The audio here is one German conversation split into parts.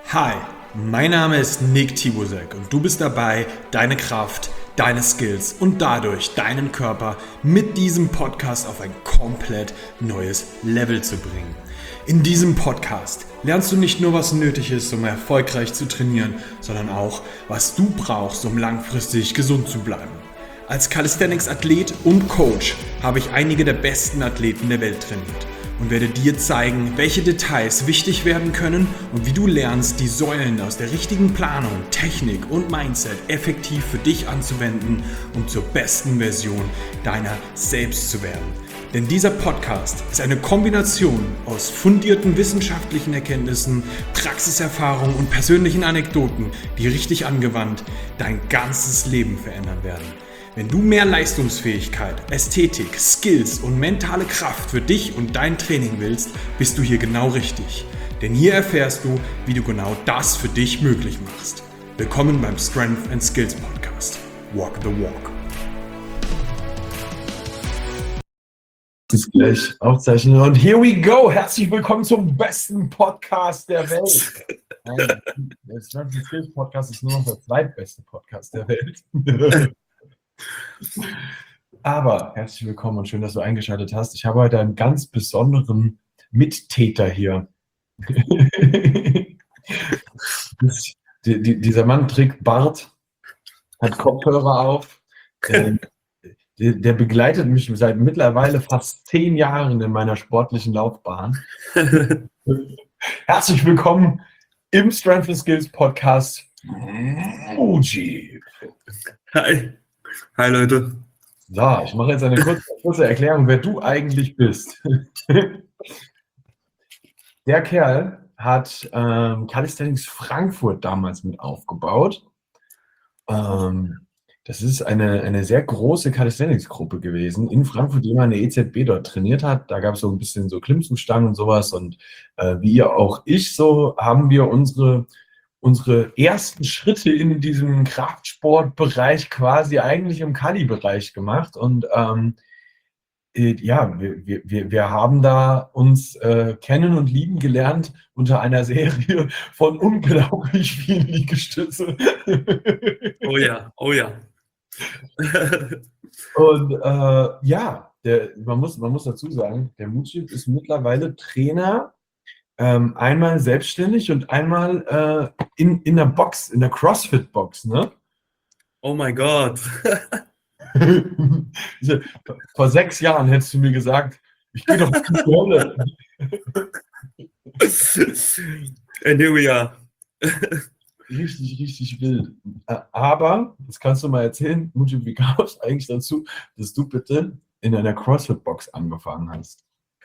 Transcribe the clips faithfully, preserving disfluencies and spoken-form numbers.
Hi, mein Name ist Nick Tibusek und du bist dabei, deine Kraft, deine Skills und dadurch deinen Körper mit diesem Podcast auf ein komplett neues Level zu bringen. In diesem Podcast lernst du nicht nur, was nötig ist, um erfolgreich zu trainieren, sondern auch, was du brauchst, um langfristig gesund zu bleiben. Als Calisthenics-Athlet und Coach habe ich einige der besten Athleten der Welt trainiert und werde dir zeigen, welche Details wichtig werden können und wie du lernst, die Säulen aus der richtigen Planung, Technik und Mindset effektiv für dich anzuwenden, um zur besten Version deiner selbst zu werden. Denn dieser Podcast ist eine Kombination aus fundierten wissenschaftlichen Erkenntnissen, Praxiserfahrung und persönlichen Anekdoten, die richtig angewandt dein ganzes Leben verändern werden. Wenn du mehr Leistungsfähigkeit, Ästhetik, Skills und mentale Kraft für dich und dein Training willst, bist du hier genau richtig. Denn hier erfährst du, wie du genau das für dich möglich machst. Willkommen beim Strength and Skills Podcast. Walk the Walk. Ist gleich aufzeichnen und here we go! Herzlich willkommen zum besten Podcast der Welt. Nein, der Strength and Skills Podcast ist nur noch der zweitbeste Podcast der Welt. Aber herzlich willkommen und schön, dass du eingeschaltet hast. Ich habe heute einen ganz besonderen Mittäter hier. das, die, die, dieser Mann trägt Bart, hat Kopfhörer auf. Ähm, der, der begleitet mich seit mittlerweile fast zehn Jahren in meiner sportlichen Laufbahn. Herzlich willkommen im Strength and Skills Podcast, Mujib. Hi. Hi Leute. So, ich mache jetzt eine kurze, kurze Erklärung, wer du eigentlich bist. Der Kerl hat ähm, Calisthenics Frankfurt damals mit aufgebaut. Ähm, das ist eine, eine sehr große Calisthenics-Gruppe gewesen in Frankfurt, die man eine E Z B dort trainiert hat. Da gab es so ein bisschen so Klimmzugstangen und sowas. Und äh, wie ihr auch ich, so haben wir unsere unsere ersten Schritte in diesem Kraftsportbereich quasi eigentlich im Kali-Bereich gemacht. Und ähm, äh, ja, wir, wir, wir haben da uns äh, kennen und lieben gelernt unter einer Serie von unglaublich vielen Liegestütze. Oh ja, oh ja. Und äh, ja, der, man, muss, man muss dazu sagen, der Mujib ist mittlerweile Trainer, Ähm, einmal selbstständig und einmal äh, in, in der Box, in der CrossFit-Box, ne? Oh mein Gott. Vor sechs Jahren hättest du mir gesagt, ich gehe doch in die Rolle. And here we are. Richtig, richtig wild. Aber, das kannst du mal erzählen, Mujib, wie kam es eigentlich dazu, dass du bitte in einer CrossFit-Box angefangen hast?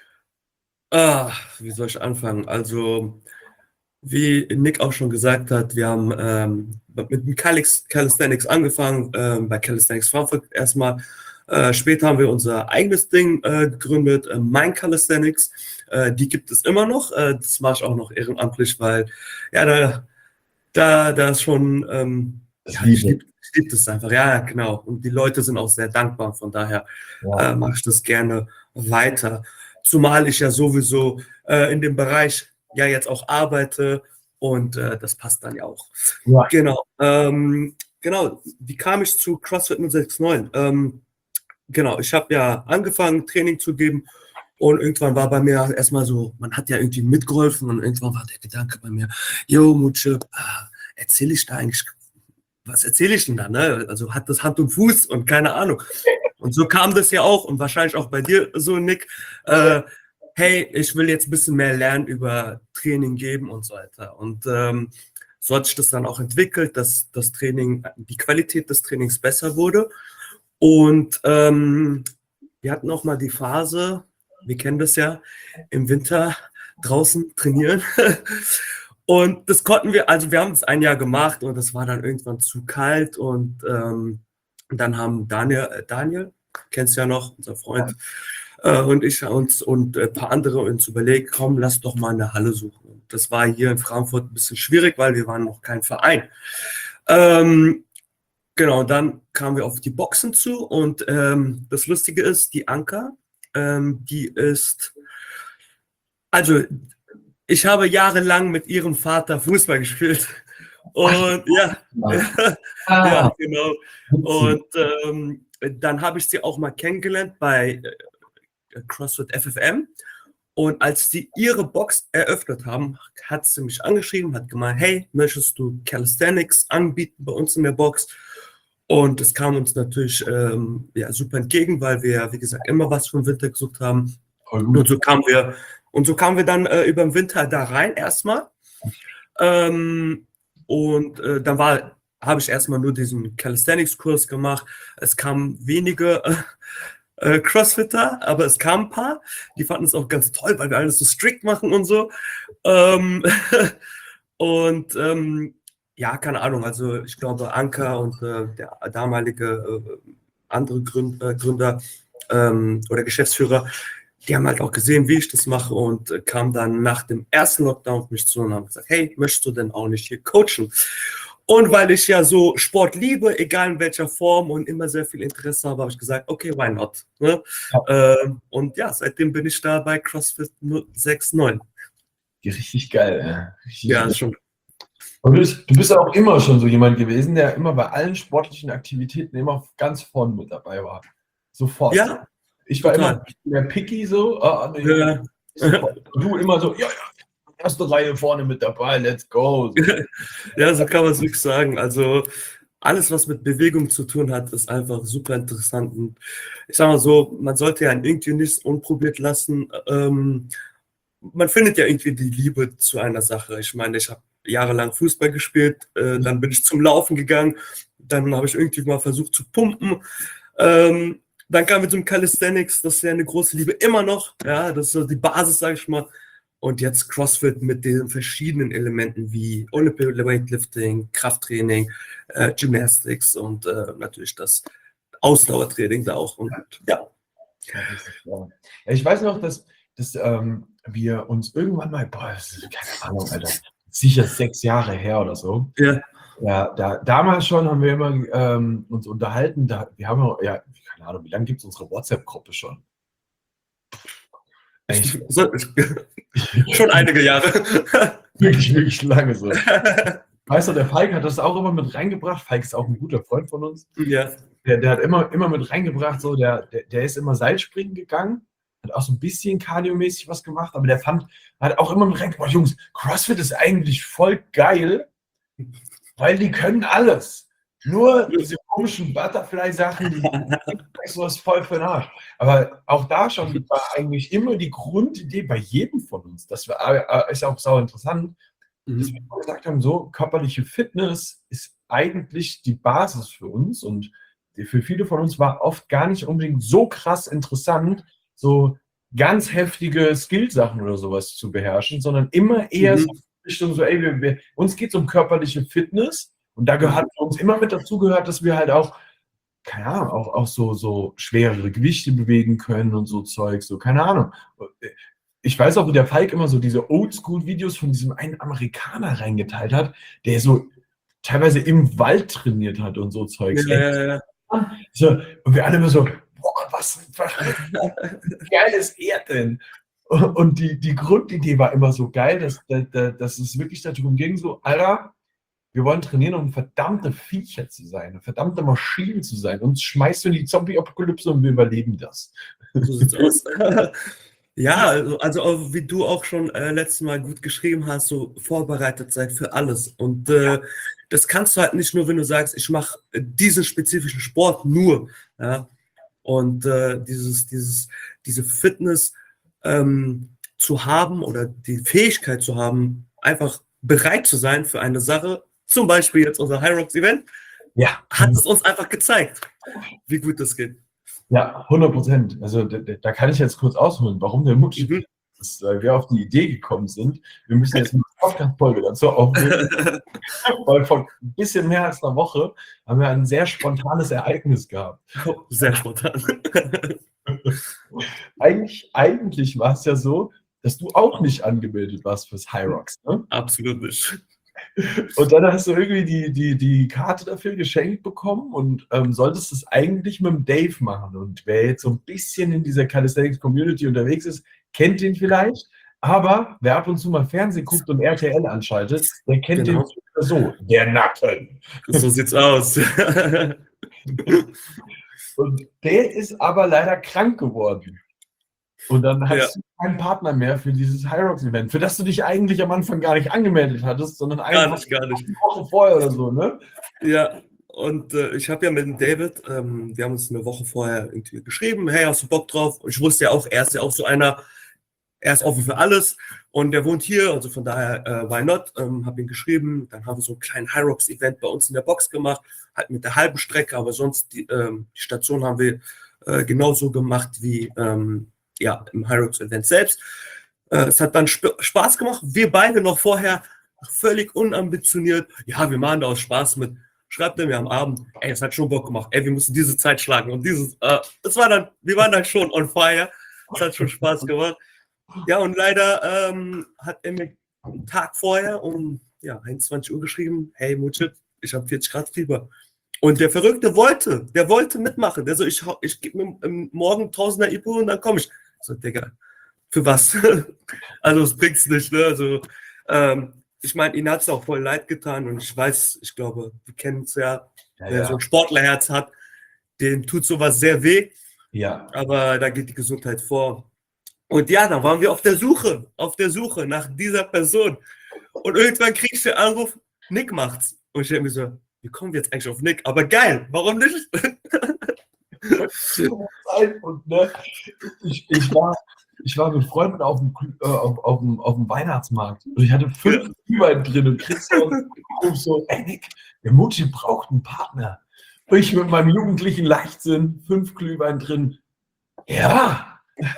Ah, wie soll ich anfangen? Also, wie Nick auch schon gesagt hat, wir haben ähm, mit dem Calix, Calisthenics angefangen, ähm, bei Calisthenics Frankfurt erstmal. Äh, später haben wir unser eigenes Ding äh, gegründet, äh, Mein Calisthenics. Äh, die gibt es immer noch. Äh, das mache ich auch noch ehrenamtlich, weil ja, da, da, da ist schon, ähm, Das ja, ich Liebe. liebe ich lieb das einfach. Ja, genau. Und die Leute sind auch sehr dankbar. Von daher Ja. äh, mache ich das gerne weiter. Zumal ich ja sowieso äh, in dem Bereich ja jetzt auch arbeite und äh, das passt dann ja auch. Ja. Genau. Ähm, genau. Wie kam ich zu CrossFit null sechs neun? Ähm, genau, ich habe ja angefangen, Training zu geben und irgendwann war bei mir erstmal so, man hat ja irgendwie mitgeholfen und irgendwann war der Gedanke bei mir, yo, Mujib, ah, erzähle ich da eigentlich, was erzähle ich denn da? Ne? Also hat das Hand und Fuß und keine Ahnung. Und so kam das ja auch und wahrscheinlich auch bei dir so, Nick. Äh, hey, ich will jetzt ein bisschen mehr lernen über Training geben und so weiter. Und ähm, so hat sich das dann auch entwickelt, dass das Training, die Qualität des Trainings besser wurde. Und ähm, wir hatten auch mal die Phase, wir kennen das ja, im Winter draußen trainieren. Und das konnten wir, also wir haben es ein Jahr gemacht und es war dann irgendwann zu kalt und ähm, dann haben Daniel, äh, Daniel, kennst du ja noch, unser Freund, äh, und ich uns und ein paar andere uns überlegt, komm, lass doch mal eine Halle suchen. Und das war hier in Frankfurt ein bisschen schwierig, weil wir waren noch kein Verein. Ähm, genau, dann kamen wir auf die Boxen zu und ähm, das Lustige ist, die Anker, ähm, die ist, also ich habe jahrelang mit ihrem Vater Fußball gespielt. Und ja, Ah, ja, genau. witzig. Und ähm, dann habe ich sie auch mal kennengelernt bei äh, CrossFit F F M. Und als sie ihre Box eröffnet haben, hat sie mich angeschrieben, hat gemeint, hey, möchtest du Calisthenics anbieten bei uns in der Box? Und es kam uns natürlich ähm, ja, super entgegen, weil wir, wie gesagt, immer was für den Winter gesucht haben. Voll gut. Und so kamen wir, und so kamen wir dann äh, über den Winter da rein erstmal. Ähm, und äh, dann war, habe ich erstmal nur diesen Calisthenics-Kurs gemacht. Es kamen wenige äh, äh, Crossfitter, aber es kamen ein paar. Die fanden es auch ganz toll, weil wir alles so strikt machen und so. Ähm, und ähm, ja, keine Ahnung, also ich glaube, Anka und äh, der damalige äh, andere Gründ, äh, Gründer ähm, oder Geschäftsführer, die haben halt auch gesehen, wie ich das mache und äh, kamen dann nach dem ersten Lockdown auf mich zu und haben gesagt, hey, möchtest du denn auch nicht hier coachen? Und weil ich ja so Sport liebe, egal in welcher Form und immer sehr viel Interesse habe, habe ich gesagt, okay, why not? Ne? Ja. Ähm, und ja, seitdem bin ich da bei CrossFit sechs neun. Richtig geil. Ja, richtig Ja, geil. ist schon. Und du bist, du bist ja auch immer schon so jemand gewesen, der immer bei allen sportlichen Aktivitäten immer ganz vorne mit dabei war. Sofort. Ja, Ich war total. immer mehr picky so. Ah, nee, Ja. sofort. Und du immer so, ja, ja, erste Reihe vorne mit dabei, let's go. So. Ja, so kann man es wirklich sagen. Also alles, was mit Bewegung zu tun hat, ist einfach super interessant. Und ich sag mal so, man sollte ja irgendwie nichts unprobiert lassen. Ähm, man findet ja irgendwie die Liebe zu einer Sache. Ich meine, ich habe jahrelang Fußball gespielt, äh, dann bin ich zum Laufen gegangen, dann habe ich irgendwie mal versucht zu pumpen. Ähm, dann kam wir zum Calisthenics, das ist ja eine große Liebe immer noch. Ja, das ist so die Basis, sage ich mal. Und jetzt CrossFit mit den verschiedenen Elementen wie Olympic Weightlifting, Krafttraining, äh, Gymnastics und äh, natürlich das Ausdauertraining da auch. Und ja. Ja, das ist klar. Ja, ich weiß noch, dass, dass ähm, wir uns irgendwann mal, boah, das ist keine Ahnung, Alter, sicher sechs Jahre her oder so. Ja. Ja, da, damals schon haben wir immer ähm, uns unterhalten. Da, wir haben ja, keine Ahnung, wie lange gibt es unsere WhatsApp-Gruppe schon? Ich, so, schon einige Jahre. Wirklich, wirklich lange so. Weißt du, der Falk hat das auch immer mit reingebracht. Falk ist auch ein guter Freund von uns. Ja. Der, der hat immer, immer mit reingebracht, so, der, der, der ist immer Seilspringen gegangen, hat auch so ein bisschen kardiomäßig was gemacht, aber der fand, hat auch immer mit reingebracht, Jungs, CrossFit ist eigentlich voll geil, weil die können alles. Nur diese komischen Butterfly-Sachen, die ist was voll für den Arsch. Aber auch da schon war eigentlich immer die Grundidee bei jedem von uns, das war, ist auch sau interessant, Mhm. dass wir immer gesagt haben, so körperliche Fitness ist eigentlich die Basis für uns und für viele von uns war oft gar nicht unbedingt so krass interessant, so ganz heftige Skillsachen oder sowas zu beherrschen, sondern immer eher Mhm. so Richtung so, ey, wir, wir, uns geht es um körperliche Fitness und da gehört für uns immer mit dazu gehört, dass wir halt auch, keine Ahnung, auch, auch so, so schwerere Gewichte bewegen können und so Zeug, so, keine Ahnung. Ich weiß auch, wie der Falk immer so diese Oldschool-Videos von diesem einen Amerikaner reingeteilt hat, der so teilweise im Wald trainiert hat und so Zeugs. Ja, ja, ja. So, und wir alle immer so, boah, was, was wie geil ist er denn? Und die, die Grundidee war immer so geil, dass, dass, dass es wirklich darum ging, so, Alter, wir wollen trainieren, um verdammte Viecher zu sein, verdammte Maschinen zu sein. Uns schmeißt du in die Zombie-Apokalypse und wir überleben das. So sieht's aus. Ja, also, also wie du auch schon äh, letztes Mal gut geschrieben hast, so vorbereitet sein für alles. Und äh, das kannst du halt nicht nur, wenn du sagst, ich mache diesen spezifischen Sport nur. Ja? Und äh, dieses, dieses, diese Fitness ähm, zu haben oder die Fähigkeit zu haben, einfach bereit zu sein für eine Sache, zum Beispiel jetzt unser High Rocks Event, Ja. hat es uns einfach gezeigt, wie gut das geht. Ja, hundert Prozent. Also da, da kann ich jetzt kurz ausholen, warum der Mutsch, Mhm. dass äh, wir auf die Idee gekommen sind. Wir müssen jetzt eine Podcast-Folge dazu aufnehmen. Weil vor ein bisschen mehr als einer Woche haben wir ein sehr spontanes Ereignis gehabt. Sehr spontan. Eigentlich, eigentlich war es ja so, dass du auch nicht angemeldet warst fürs High Rocks. Ne? Absolut nicht. Und dann hast du irgendwie die, die, die Karte dafür geschenkt bekommen und ähm, solltest es eigentlich mit dem Dave machen. Und wer jetzt so ein bisschen in dieser Calisthenics Community unterwegs ist, kennt ihn vielleicht. Aber wer ab und zu mal Fernsehen guckt und R T L anschaltet, der kennt Genau. den so, der Nacken. So sieht's aus. Und der ist aber leider krank geworden. Und dann hattest Ja. du keinen Partner mehr für dieses Hyrox-Event, für das du dich eigentlich am Anfang gar nicht angemeldet hattest, sondern Gar einfach nicht, gar nicht. eine Woche vorher oder so, ne? Ja, und äh, ich habe ja mit dem David, ähm, wir haben uns eine Woche vorher irgendwie geschrieben, hey, hast du Bock drauf? Und ich wusste ja auch, er ist ja auch so einer, er ist offen für alles und der wohnt hier, also von daher, äh, why not? Ähm, habe ihn geschrieben, dann haben wir so einen kleinen Hyrox-Event bei uns in der Box gemacht, halt mit der halben Strecke, aber sonst die, ähm, die Station haben wir äh, genauso gemacht wie ähm, ja, im Hyrox-Event selbst. Äh, es hat dann Sp- Spaß gemacht, wir beide noch vorher völlig unambitioniert, ja, wir machen da aus Spaß mit. Schreibt er mir am Abend, ey, es hat schon Bock gemacht, ey, wir müssen diese Zeit schlagen und dieses, äh, es war dann, wir waren dann schon on fire, es hat schon Spaß gemacht. Ja, und leider ähm, hat er mir einen Tag vorher um ja, einundzwanzig Uhr geschrieben, hey Mutschit, ich habe vierzig Grad Fieber. Und der Verrückte wollte, der wollte mitmachen. Der so, ich, hau- ich gebe mir ähm, morgen Tausender Ibu und dann komme ich. So, Digga, für was? Also, es bringt's nicht, ne? Also, ähm, ich meine, ihn hat es auch voll leid getan und ich weiß, ich glaube, wir kennen es ja, Ja, wer ja. so ein Sportlerherz hat, dem tut sowas sehr weh, Ja. aber da geht die Gesundheit vor. Und ja, dann waren wir auf der Suche, auf der Suche nach dieser Person. Und irgendwann krieg ich den Anruf, Nick macht's. Und ich denke mir so, wie kommen wir jetzt eigentlich auf Nick? Aber geil, warum nicht? Und, ne, ich, ich, war, ich war mit Freunden auf dem, äh, auf, auf, dem, auf dem Weihnachtsmarkt und ich hatte fünf Glühwein drin und Christian ruft so, ey Nick, der Mutti braucht einen Partner. Und ich mit meinem jugendlichen Leichtsinn, fünf Glühwein drin. Ja!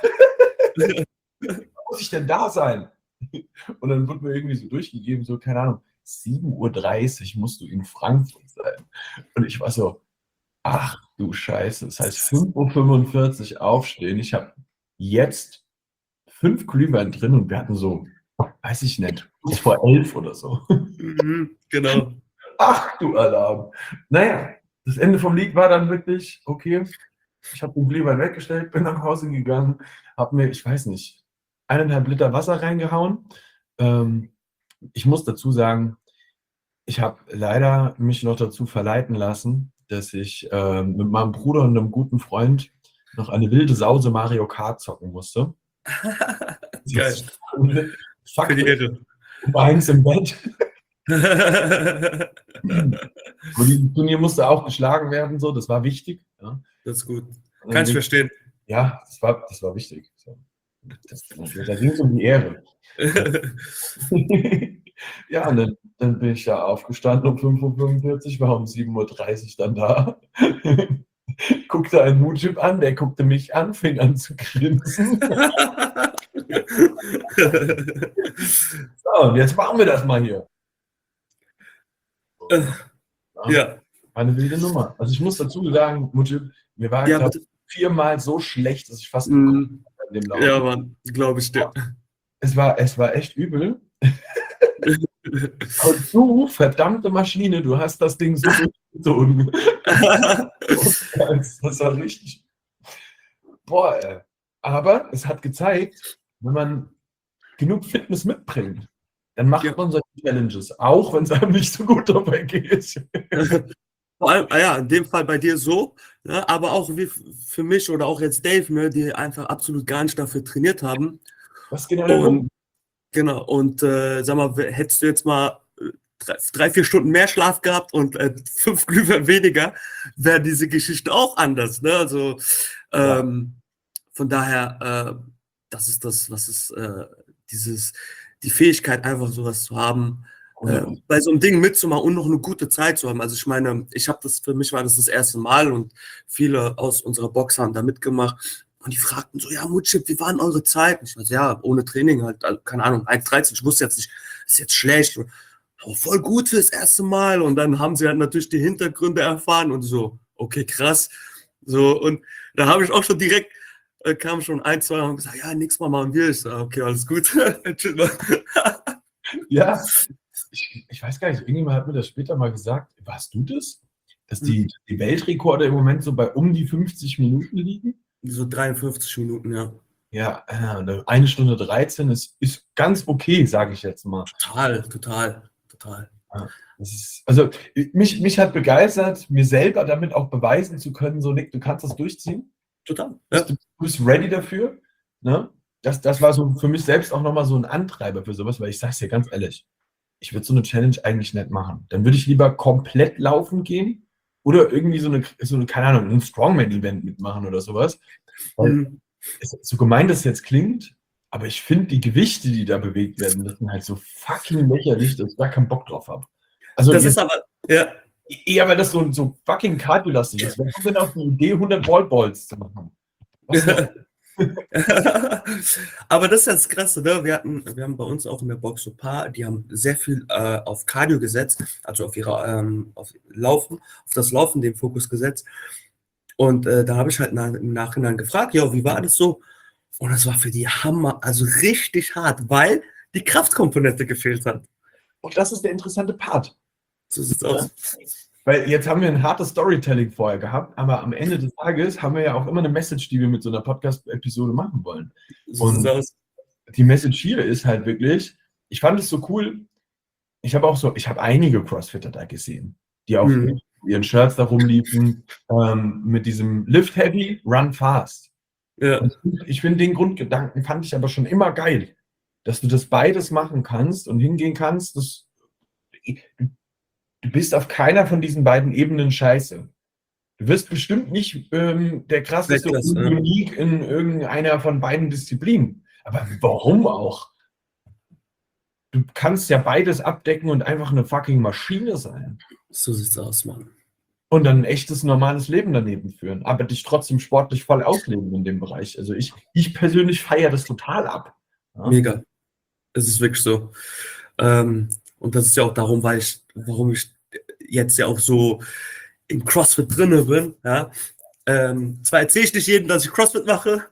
Muss ich denn da sein? Und dann wurde mir irgendwie so durchgegeben, so, keine Ahnung, sieben Uhr dreißig musst du in Frankfurt sein. Und ich war so, ach du Scheiße, das heißt fünf Uhr fünfundvierzig aufstehen. Ich habe jetzt fünf Glühwein drin und wir hatten so, weiß ich nicht, bis vor elf oder so. Mhm, genau. Ach du Alarm. Naja, das Ende vom Lied war dann wirklich, okay, ich habe den Glühwein weggestellt, bin nach Hause gegangen, habe mir, ich weiß nicht, eineinhalb Liter Wasser reingehauen. Ähm, ich muss dazu sagen, ich habe leider mich noch dazu verleiten lassen, dass ich ähm, mit meinem Bruder und einem guten Freund noch eine wilde Sause Mario Kart zocken musste. Geil. Fuck, Für die Ehre. um eins im Bett. Und dieses Turnier musste auch geschlagen werden, so, das war wichtig. Ja. Das ist gut. Kann ich verstehen. Ja, das war, das war wichtig. So. Das, da ging es um die Ehre. Ja, und dann, dann bin ich ja aufgestanden um fünf Uhr fünfundvierzig, war um sieben Uhr dreißig dann da. Guckte einen Moodchip an, der guckte mich an, fing an zu grinsen. So, und jetzt machen wir das mal hier. Äh, ja. War eine wilde Nummer. Also ich muss dazu sagen, Moodchip, mir war Ja, glaub, bitte. viermal so schlecht, dass ich fast Mm, in dem Lauf. ja, Mann, glaube ich dir. Es war, es war echt übel. Und du, verdammte Maschine, du hast das Ding so durchgezogen. Das war richtig. Boah, ey. Aber es hat gezeigt, wenn man genug Fitness mitbringt, dann macht Ja. man solche Challenges, auch wenn es einem nicht so gut dabei geht. Vor allem, ah ja, in dem Fall bei dir so, ne, aber auch wie f- für mich oder auch jetzt Dave, ne, die einfach absolut gar nicht dafür trainiert haben. Was ist genau der Punkt? Und genau, und äh, sag mal, w- hättest du jetzt mal äh, drei, drei, vier Stunden mehr Schlaf gehabt und äh, fünf Glühwein weniger, wäre diese Geschichte auch anders. Ne? Also ähm, von daher, äh, das ist das, was ist äh, dieses, die Fähigkeit, einfach sowas zu haben, äh, bei so einem Ding mitzumachen und noch eine gute Zeit zu haben. Also ich meine, ich habe das, für mich war das das erste Mal und viele aus unserer Box haben da mitgemacht. Und die fragten so, ja, Mutschip, wie waren eure Zeit? Ich weiß, ja, ohne Training halt, also, keine Ahnung, eins dreizehn, ich wusste jetzt nicht, ist jetzt schlecht. Aber voll gut fürs erste Mal. Und dann haben sie halt natürlich die Hintergründe erfahren und so, okay, krass. So, und da habe ich auch schon direkt, äh, kam schon ein, zwei und gesagt, ja, nächstes Mal machen wir. Ich so, okay, alles gut. Chill mal. Ja, ich, ich weiß gar nicht, irgendjemand hat mir das später mal gesagt. Warst du das? Dass die, die Weltrekorde im Moment so bei um die fünfzig Minuten liegen? So dreiundfünfzig Minuten, ja. ja, äh, eine Stunde dreizehn ist, ist ganz okay, sage ich jetzt mal. Total, total, total. Ja, das ist, also mich, mich hat begeistert, mir selber damit auch beweisen zu können, so Nick, du kannst das durchziehen. Total. Ja. Du bist ready dafür. Ne? Das, das war so für mich selbst auch nochmal so ein Antreiber für sowas, weil ich sage es dir ganz ehrlich, ich würde so eine Challenge eigentlich nicht machen. Dann würde ich lieber komplett laufen gehen oder irgendwie so eine, so eine keine Ahnung, ein Strongman-Event mitmachen oder sowas. Weil Mhm. es, so gemein das jetzt klingt, aber ich finde die Gewichte, die da bewegt werden, das sind halt so fucking lächerlich, dass ich da keinen Bock drauf habe. Also Das jetzt, ist aber, ja. eher, weil das so, so fucking kardiolastig ist. Wer kommt denn auf die Idee, hundert Wallballs zu machen? Was noch? Aber das ist das Krasse, ne? Wir hatten, wir haben bei uns auch in der Box so ein paar, die haben sehr viel äh, auf Cardio gesetzt, also auf ihre ähm, auf Laufen, auf das Laufen den Fokus gesetzt. Und äh, da habe ich halt nach, im Nachhinein gefragt, ja, wie war das so? Und das war für die Hammer, also richtig hart, weil die Kraftkomponente gefehlt hat. Und das ist der interessante Part. So sieht's Ja. aus. Weil jetzt haben wir ein hartes Storytelling vorher gehabt, aber am Ende des Tages haben wir ja auch immer eine Message, die wir mit so einer Podcast-Episode machen wollen. So sieht's Und aus. die Message hier ist halt wirklich, ich fand es so cool, ich habe auch so, ich habe einige Crossfitter da gesehen, die auf Mhm. ihren Shirts da rumliefen, ähm, mit diesem Lift Heavy, Run Fast. Ja, Und ich finde den Grundgedanken fand ich aber schon immer geil, dass du das beides machen kannst und hingehen kannst. Das, du, du bist auf keiner von diesen beiden Ebenen scheiße. Du wirst bestimmt nicht ähm, der krasseste Weltklasse, und ja. unique in irgendeiner von beiden Disziplinen. Aber warum auch? Du kannst ja beides abdecken und einfach eine fucking Maschine sein. So sieht's aus, Mann. Und dann ein echtes, normales Leben daneben führen. Aber dich trotzdem sportlich voll ausleben in dem Bereich. Also ich, ich persönlich feiere das total ab. Ja? Mega. Es ist wirklich so. Ähm, und das ist ja auch darum, weil ich, warum ich jetzt ja auch so im CrossFit drinne bin. Ja? Ähm, zwar erzähle ich nicht jedem, dass ich CrossFit mache.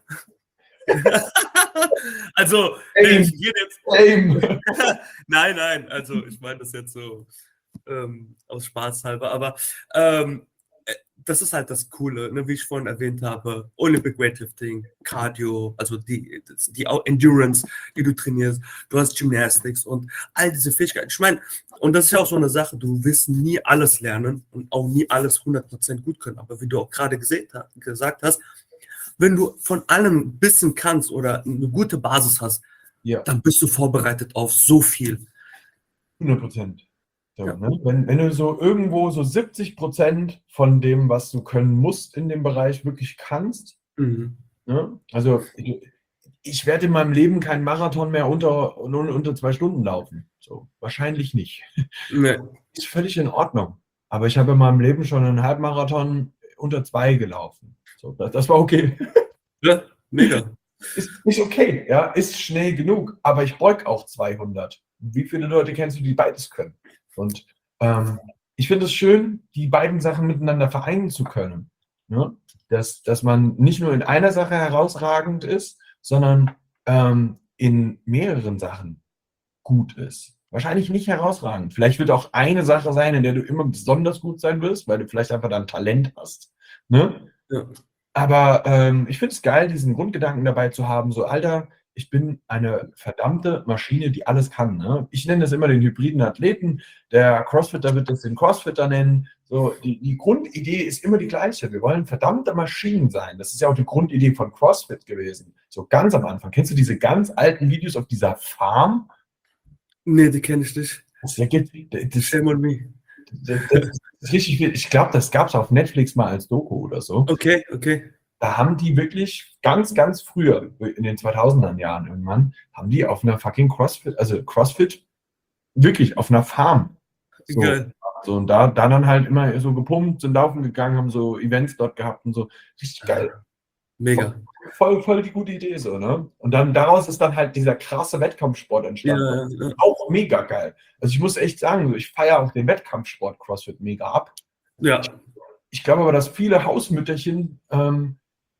Also, nee, ich gehe jetzt. Aim. Nein, nein, also ich meine das jetzt so ähm, aus Spaß halber, aber ähm, äh, das ist halt das Coole, ne, wie ich vorhin erwähnt habe, Olympic Weightlifting, Cardio, also die, das- die Au- Endurance, die du trainierst, du hast Gymnastics und all diese Fähigkeiten. Ich meine, und das ist ja auch so eine Sache, du wirst nie alles lernen und auch nie alles hundert Prozent gut können, aber wie du auch gerade gesehen, ha- gesagt hast, wenn du von allem ein bisschen kannst oder eine gute Basis hast, Ja, dann bist du vorbereitet auf so viel. hundert Prozent. So, Ja. ne? wenn, wenn du so irgendwo so siebzig Prozent von dem, was du können musst in dem Bereich, wirklich kannst, Mhm. ne? Also ich, ich werde in meinem Leben keinen Marathon mehr unter, unter zwei Stunden laufen. So, wahrscheinlich nicht. Nee. Ist völlig in Ordnung. Aber ich habe in meinem Leben schon einen Halbmarathon unter zwei gelaufen. So, das, das war okay. Ja, mega. Ist, ist okay, ja, ist schnell genug, aber ich beug auch zweihundert. Wie viele Leute kennst du, die beides können? Und ähm, ich finde es schön, die beiden Sachen miteinander vereinen zu können. Ne? Dass, dass man nicht nur in einer Sache herausragend ist, sondern ähm, in mehreren Sachen gut ist. Wahrscheinlich nicht herausragend. Vielleicht wird auch eine Sache sein, in der du immer besonders gut sein wirst, weil du vielleicht einfach dann Talent hast. Ne? Ja. Aber ähm, ich finde es geil, diesen Grundgedanken dabei zu haben, so, Alter, ich bin eine verdammte Maschine, die alles kann. Ne? Ich nenne das immer den hybriden Athleten. Der Crossfitter wird das den Crossfitter nennen. So, die, die Grundidee ist immer die gleiche. Wir wollen verdammte Maschinen sein. Das ist ja auch die Grundidee von CrossFit gewesen. So ganz am Anfang. Kennst du diese ganz alten Videos auf dieser Farm? Nee, die kenne ich nicht. Das, das, das, Shame on me. das, das ist richtig viel. Ich glaube, das gab es auf Netflix mal als Doku oder so. Okay, okay. Da haben die wirklich ganz, ganz früher, in den zweitausender Jahren irgendwann, haben die auf einer fucking CrossFit, also CrossFit, wirklich auf einer Farm. So, Geil. so und da, da dann halt immer so gepumpt, sind laufen gegangen, haben so Events dort gehabt und so. Richtig geil. Mega. Voll, voll die gute Idee so, ne? Und dann daraus ist dann halt dieser krasse Wettkampfsport entstanden. Ja, ja. Auch mega geil. Also ich muss echt sagen, so, ich feiere auch den Wettkampfsport CrossFit mega ab. Ja, Ich glaube aber, dass viele Hausmütterchen ähm,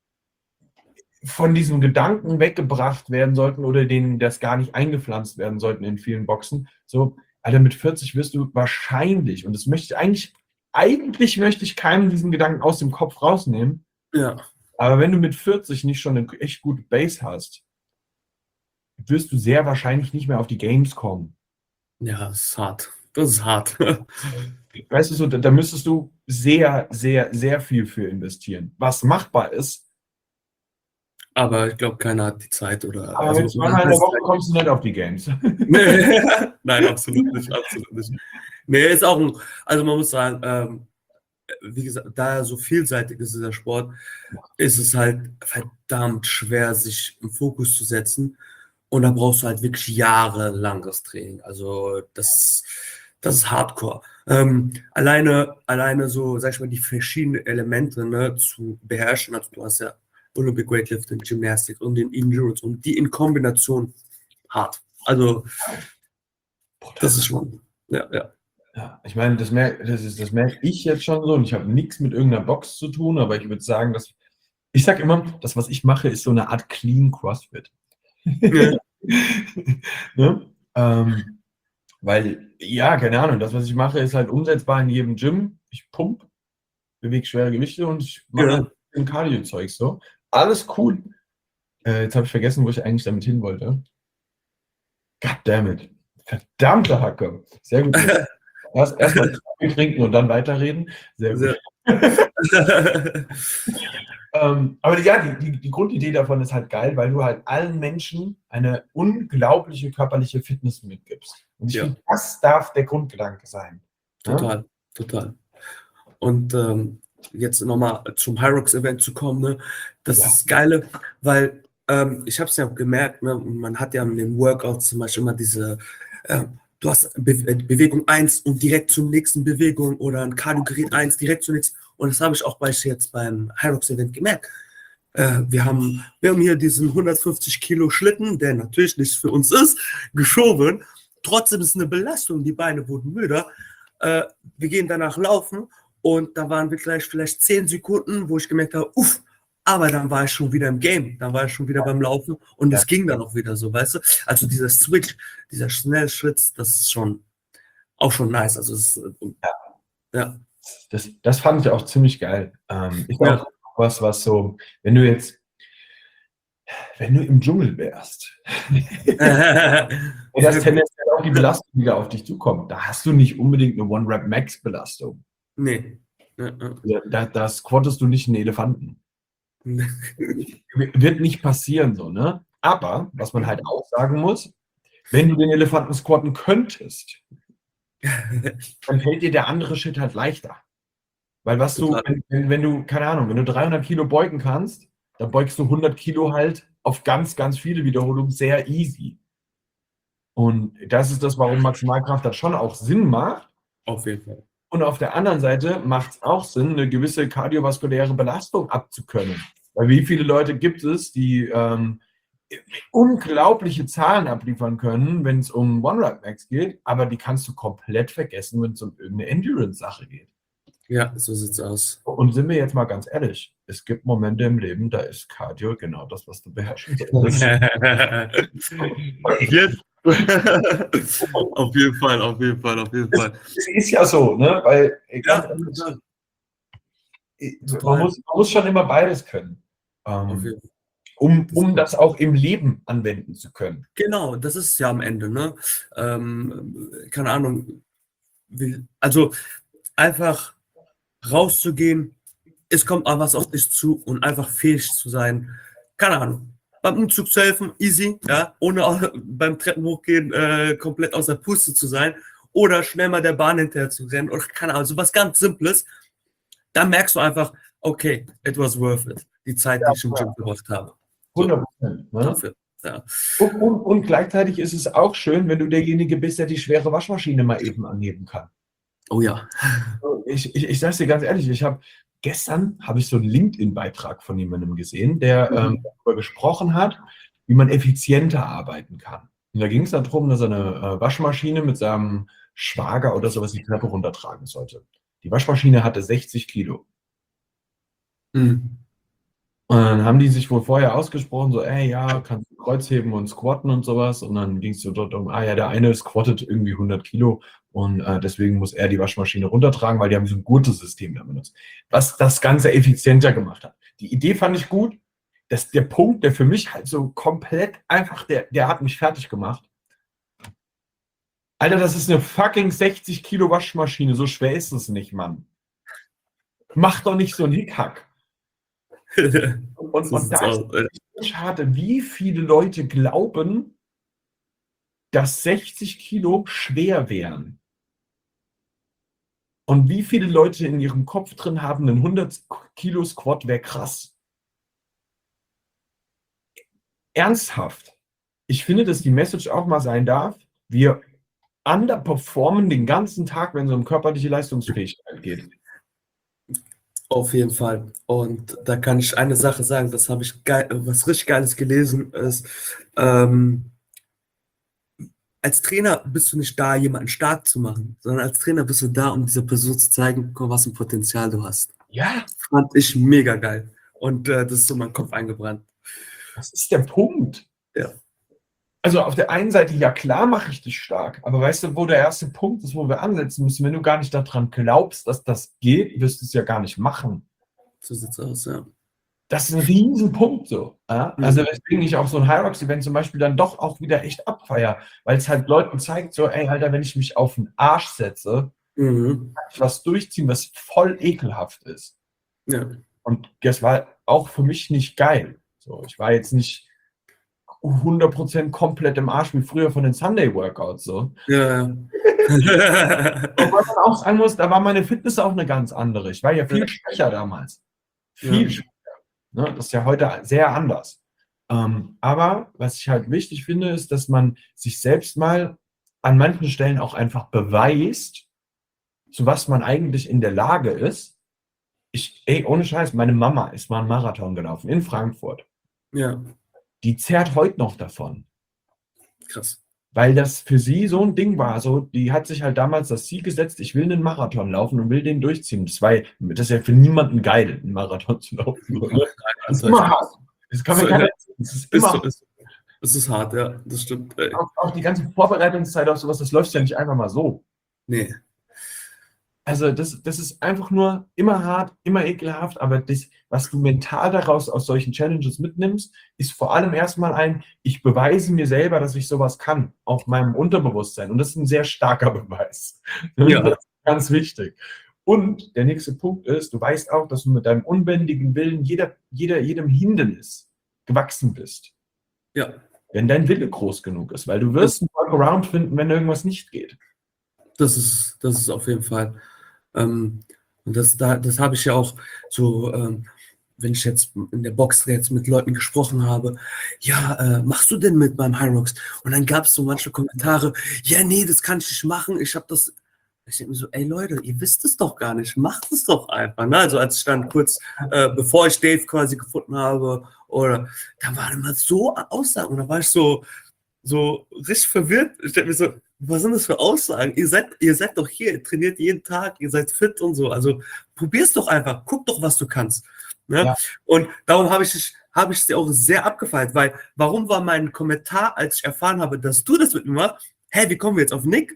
von diesem Gedanken weggebracht werden sollten oder denen das gar nicht eingepflanzt werden sollten in vielen Boxen. So, Alter, mit vierzig wirst du wahrscheinlich, und das möchte ich eigentlich, eigentlich möchte ich keinem diesen Gedanken aus dem Kopf rausnehmen, ja. Aber wenn du mit vierzig nicht schon eine echt gute Base hast, wirst du sehr wahrscheinlich nicht mehr auf die Games kommen. Ja, das ist hart. Das ist hart. Weißt du, so, da, da müsstest du sehr, sehr, sehr viel für investieren. Was machbar ist, Aber ich glaube, keiner hat die Zeit oder. aber also, mit zweimal in der Woche kommst du nicht auf die Games. Nee. Nein, absolut nicht, absolut nicht. Nee, ist auch ein, also man muss sagen, ähm, wie gesagt, da er so vielseitig ist, dieser Sport, ist es halt verdammt schwer, sich im Fokus zu setzen. Und da brauchst du halt wirklich jahrelanges Training. Also das, das ist Hardcore. Ähm, alleine, alleine so, sag ich mal, die verschiedenen Elemente, ne, zu beherrschen. Also du hast ja Olympic Weightlifting, Gymnastik und den Endurance und die in Kombination hart. Also das ist schon, ja, ja. Ja, ich meine, das merke das ist, das merke ich jetzt schon so und ich habe nichts mit irgendeiner Box zu tun, aber ich würde sagen, dass ich sage immer, das, was ich mache, ist so eine Art Clean CrossFit. Ja. Ne? Ähm, weil, ja, keine Ahnung, das, was ich mache, ist halt umsetzbar in jedem Gym. Ich pump, bewege schwere Gewichte und ich mache Ja. halt ein Cardio-Zeug so. Alles cool. Äh, jetzt habe ich vergessen, wo ich eigentlich damit hin wollte. Goddammit. Verdammte Hacke. Sehr gut. Erst erstmal Kaffee trinken und dann weiterreden. Sehr gut. Sehr- Ähm, aber ja, die, die, die Grundidee davon ist halt geil, weil du halt allen Menschen eine unglaubliche körperliche Fitness mitgibst. Und ich Ja. finde, das darf der Grundgedanke sein. Ja? Total, total. Und ähm, jetzt nochmal zum Hyrox-Event zu kommen, ne? Das Ja. ist das Geile, weil ähm, ich habe es ja gemerkt, ne? Man hat ja in den Workouts zum Beispiel immer diese, äh, du hast Be äh, Bewegung eins und direkt zur nächsten Bewegung oder ein Cardio-Gerät eins direkt zur nächsten. Und das habe ich auch bei jetzt beim Hyrox-Event gemerkt. Äh, wir, haben, wir haben hier diesen hundertfünfzig Kilo Schlitten, der natürlich nicht für uns ist, geschoben. Trotzdem ist es eine Belastung, die Beine wurden müder. Äh, wir gehen danach laufen und da waren wir gleich vielleicht zehn Sekunden, wo ich gemerkt habe, uff, aber dann war ich schon wieder im Game, dann war ich schon wieder beim Laufen und es Ja. ging dann auch wieder so, weißt du? Also dieser Switch, dieser Schnellschritt, das ist schon auch schon nice. Also es ist, ja. ja. Das, das fand ich auch ziemlich geil. Ähm, ist Ja. auch was, was so, wenn du jetzt, wenn du im Dschungel wärst, und das tendenziell auch die Belastung, die da auf dich zukommt, da hast du nicht unbedingt eine One-Rep-Max-Belastung. Nee. Ja, ja. Da, da squattest du nicht einen Elefanten. Wird nicht passieren so, ne? Aber, was man halt auch sagen muss, wenn du den Elefanten squatten könntest, dann fällt dir der andere Shit halt leichter. Weil was du, Total. wenn, wenn, wenn du, keine Ahnung, wenn du dreihundert Kilo beugen kannst, dann beugst du hundert Kilo halt auf ganz, ganz viele Wiederholungen sehr easy. Und das ist das, warum Maximalkraft das schon auch Sinn macht. Auf jeden Fall. Und auf der anderen Seite macht es auch Sinn, eine gewisse kardiovaskuläre Belastung abzukönnen. Weil wie viele Leute gibt es, die ähm, unglaubliche Zahlen abliefern können, wenn es um One-Rep-Max geht, aber die kannst du komplett vergessen, wenn es um irgendeine Endurance-Sache geht. Ja, so sieht's aus. Und sind wir jetzt mal ganz ehrlich, es gibt Momente im Leben, da ist Cardio genau das, was du beherrschen solltest. Jetzt. Auf jeden Fall, auf jeden Fall, auf jeden Fall. Es ist ja so, ne? Weil ganz Ja, ehrlich, total. man, muss, man muss schon immer beides können, Auf ähm, jeden Fall. um, um das auch im Leben anwenden zu können. Genau, das ist ja am Ende, ne? Ähm, keine Ahnung. Wie, also einfach rauszugehen, es kommt auch was auf dich zu und einfach fähig zu sein. Keine Ahnung. Beim Umzug zu helfen, easy, ja, ohne auch beim Treppenhochgehen äh, komplett aus der Puste zu sein oder schnell mal der Bahn hinterher zu rennen oder keine Ahnung, so was ganz Simples. Dann merkst du einfach, okay, it was worth it, die Zeit, die ich im Gym verbracht habe. hundert Prozent. Ne? Dafür, ja. Und, und, und gleichzeitig ist es auch schön, wenn du derjenige bist, der die schwere Waschmaschine mal eben anheben kann. Oh ja. Ich, ich, ich sage es dir ganz ehrlich, ich habe gestern habe ich so einen LinkedIn-Beitrag von jemandem gesehen, der ähm, darüber gesprochen hat, wie man effizienter arbeiten kann. Und da ging es darum, dass er eine äh, Waschmaschine mit seinem Schwager oder sowas die Treppe runtertragen sollte. Die Waschmaschine hatte sechzig Kilo. Mhm. Und dann haben die sich wohl vorher ausgesprochen, so, ey, ja, kannst du Kreuzheben und squatten und sowas. Und dann ging es so dort um, ah ja, der eine squattet irgendwie hundert Kilo und äh, deswegen muss er die Waschmaschine runtertragen, weil die haben so ein Gurtesystem da benutzt, was das Ganze effizienter gemacht hat. die Idee fand ich gut. Das ist der Punkt, der für mich halt so komplett einfach, der, der hat mich fertig gemacht. Alter, das ist eine fucking sechzig Kilo Waschmaschine, so schwer ist es nicht, Mann. Mach doch nicht so einen Hickhack. Und, und, So und sieht's da aus, ist Alter. es schade, wie viele Leute glauben, dass sechzig Kilo schwer wären. Und wie viele Leute in ihrem Kopf drin haben, ein hundert Kilo Squat wäre krass. Ernsthaft. Ich finde, dass die Message auch mal sein darf, wir underperformen den ganzen Tag, wenn es um körperliche Leistungsfähigkeit geht. Auf jeden Fall. Und da kann ich eine Sache sagen, das habe ich geil, was richtig Geiles gelesen, ist, ähm, als Trainer bist du nicht da, jemanden stark zu machen, sondern als Trainer bist du da, um dieser Person zu zeigen, guck, was für ein Potenzial du hast. Ja, Fand ich mega geil. Und äh, das ist so in meinen Kopf eingebrannt. das ist der Punkt. Ja. Also auf der einen Seite, ja klar mache ich dich stark, aber weißt du, wo der erste Punkt ist, wo wir ansetzen müssen, wenn du gar nicht daran glaubst, dass das geht, wirst du es ja gar nicht machen. So sieht's aus, ja. Das ist ein Riesenpunkt so. Ja? Mhm. Also weswegen ich auch so ein Hyrox-Event zum Beispiel dann doch auch wieder echt abfeier, weil es halt Leuten zeigt, so, ey, Alter, wenn ich mich auf den Arsch setze, Mhm. kann ich was durchziehen, was voll ekelhaft ist. Ja. Und das war auch für mich nicht geil. So, ich war jetzt nicht hundert Prozent komplett im Arsch wie früher von den Sunday-Workouts. So. Ja. Und was man auch sagen muss, da war meine Fitness auch eine ganz andere. Ich war ja viel Ja. schwächer damals. Viel Ja. schwächer. Ne? Das ist ja heute sehr anders. Ähm, aber was ich halt wichtig finde, ist, dass man sich selbst mal an manchen Stellen auch einfach beweist, zu was man eigentlich in der Lage ist. Ich, ey, ohne Scheiß, meine Mama ist mal einen Marathon gelaufen in Frankfurt. Ja. Die zehrt heute noch davon. Krass. Weil das für sie so ein Ding war. So, die hat sich halt damals das Ziel gesetzt, ich will einen Marathon laufen und will den durchziehen. Das, war, das ist ja für niemanden geil, einen Marathon zu laufen. Oder? Das ist immer hart. Das kann man So, keiner ja. das ist Ist immer so, ist, es ist hart, ja, das stimmt. Ey. auch, auch die ganze Vorbereitungszeit auf sowas, das läuft ja nicht einfach mal so. Nee. Also das, das ist einfach nur immer hart, immer ekelhaft, aber das, was du mental daraus aus solchen Challenges mitnimmst, ist vor allem erstmal ein, ich beweise mir selber, dass ich sowas kann, auf meinem Unterbewusstsein. Und das ist ein sehr starker Beweis. Ja. Das ist ganz wichtig. Und der nächste Punkt ist, du weißt auch, dass du mit deinem unbändigen Willen jeder, jeder, jedem Hindernis gewachsen bist. Ja. Wenn dein Wille groß genug ist, weil du wirst einen Workaround finden, wenn irgendwas nicht geht. Das ist, das ist auf jeden Fall. Ähm, und das, da, das habe ich ja auch so, ähm, wenn ich jetzt in der Box jetzt mit Leuten gesprochen habe, ja, äh, machst du denn mit beim Hyrox? Und dann gab es so manche Kommentare, ja, nee, das kann ich nicht machen, ich habe das. Ich denke mir so, ey Leute, ihr wisst es doch gar nicht, macht es doch einfach. Ne? Also als ich dann kurz, äh, bevor ich Dave quasi gefunden habe, oder da waren immer so Aussagen und da war ich so, so richtig verwirrt. Ich denke mir so, was sind das für Aussagen? Ihr seid, ihr seid doch hier, ihr trainiert jeden Tag, ihr seid fit und so. Also probier's doch einfach, guck doch, was du kannst. Ne? Ja. Und darum habe ich habe ich es dir auch sehr abgefeiert, weil warum war mein Kommentar, als ich erfahren habe, dass du das mit mir machst, hä, wie kommen wir jetzt auf Nick?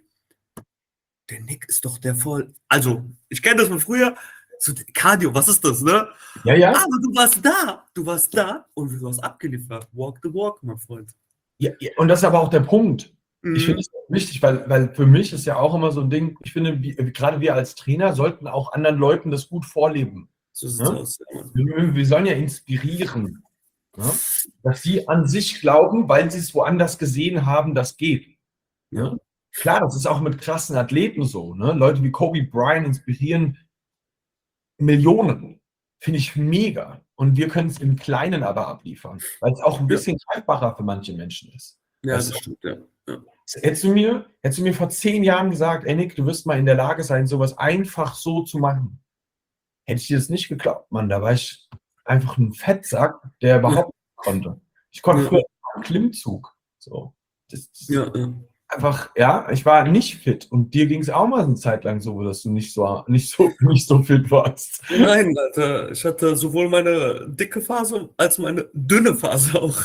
Der Nick ist doch der voll, also ich kenne das von früher, so Cardio, was ist das, ne? Ja, ja. Aber du warst da, du warst da und du hast abgeliefert. Walk the walk, mein Freund. Ja, ja, und das ist aber auch der Punkt. Mhm. Ich finde es wichtig, weil, weil für mich ist ja auch immer so ein Ding, ich finde, wie, gerade wir als Trainer sollten auch anderen Leuten das gut vorleben. So sieht's Ja? aus. Ja, Mann. Wir, wir sollen ja inspirieren, ja? Dass sie an sich glauben, weil sie es woanders gesehen haben, das geht. Ja? Klar, das ist auch mit krassen Athleten so. Ne? Leute wie Kobe Bryant inspirieren Millionen. Finde ich mega. Und wir können es im Kleinen aber abliefern, weil es auch ein bisschen greifbarer für manche Menschen ist. Ja, Weißt das du? stimmt, ja. Ja. Hättest du, mir, hättest du mir vor zehn Jahren gesagt, ey Nick, du wirst mal in der Lage sein, sowas einfach so zu machen, hätte ich dir das nicht geglaubt, Mann. Da war ich einfach ein Fettsack, der überhaupt nicht konnte. Ich konnte Ja. früher einen Klimmzug. So. Das, das Ja, ja. einfach, ja, ich war nicht fit. Und dir ging es auch mal eine Zeit lang so, dass du nicht so, nicht so, nicht so fit warst. Nein, Alter, ich hatte sowohl meine dicke Phase als meine dünne Phase auch.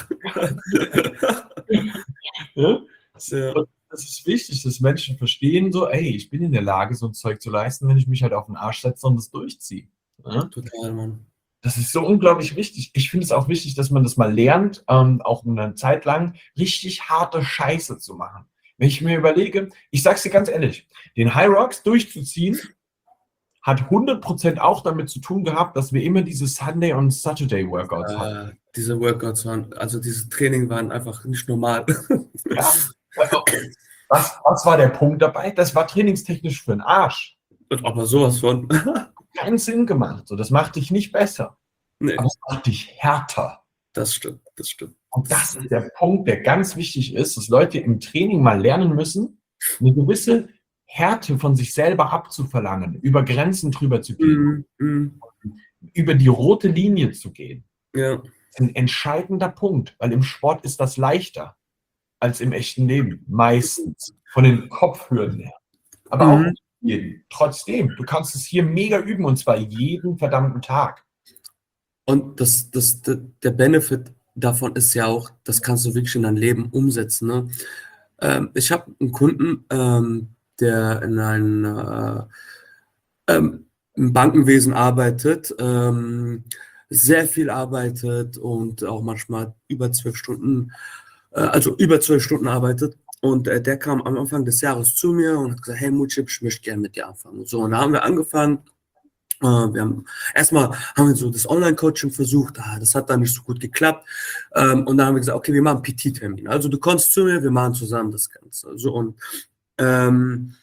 Ja? Ja, Das ist wichtig, dass Menschen verstehen, so, ey, ich bin in der Lage, so ein Zeug zu leisten, wenn ich mich halt auf den Arsch setze und das durchziehe. Ja? total, Mann. Das ist so unglaublich wichtig. Ich finde es auch wichtig, dass man das mal lernt, ähm, auch eine Zeit lang richtig harte Scheiße zu machen. Wenn ich mir überlege, ich sag's dir ganz ehrlich, den High Rocks durchzuziehen, hat hundert Prozent auch damit zu tun gehabt, dass wir immer diese Sunday- und Saturday-Workouts hatten. Äh, diese Workouts waren, also diese Training waren einfach nicht normal. Ja. Was, was war der Punkt dabei? Das war trainingstechnisch für den Arsch. Aber sowas von. Keinen Sinn gemacht. So, das macht dich nicht besser. Nee, Aber es macht dich härter. das stimmt, das stimmt. Und das ist der Punkt, der ganz wichtig ist, dass Leute im Training mal lernen müssen, eine gewisse Härte von sich selber abzuverlangen, über Grenzen drüber zu gehen, Mm, mm, über die rote Linie zu gehen. ja. Das ist ein entscheidender Punkt, weil im Sport ist das leichter als im echten Leben, meistens, von den Kopfhürden her. Aber auch Mhm. nicht jeden. Trotzdem, du kannst es hier mega üben und zwar jeden verdammten Tag. Und das, das, der der Benefit davon ist ja auch, das kannst du wirklich in dein Leben umsetzen. Ne? Ähm, ich habe einen Kunden, ähm, der in einem äh, ähm, im Bankenwesen arbeitet, ähm, sehr viel arbeitet und auch manchmal über zwölf Stunden, äh, also über zwölf Stunden arbeitet. Und äh, der kam am Anfang des Jahres zu mir und hat gesagt, hey Mutschip, ich möchte gerne mit dir anfangen. Und so, und da haben wir angefangen. Äh, wir haben erstmal haben wir so das Online-Coaching versucht, ah, das hat dann nicht so gut geklappt. Ähm, und dann haben wir gesagt, okay, wir machen P T-Termin. Also du kommst zu mir, wir machen zusammen das Ganze. So, und ähm,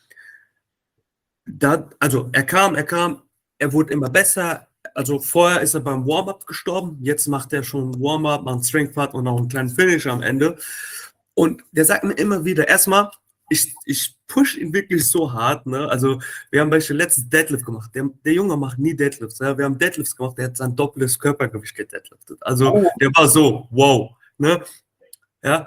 da, also er kam, er kam, er wurde immer besser. Also vorher ist er beim Warm-up gestorben, jetzt macht er schon Warm-up, macht einen Strength Part und auch einen kleinen Finish am Ende. Und der sagt mir immer wieder, erstmal, ich, ich push ihn wirklich so hart, ne? Also wir haben beispielsweise letztes Deadlift gemacht. Der, der Junge macht nie Deadlifts. Ja? Wir haben Deadlifts gemacht, der hat sein doppeltes Körpergewicht gedeadliftet. Also Oh. der war so, wow. Ne? Ja,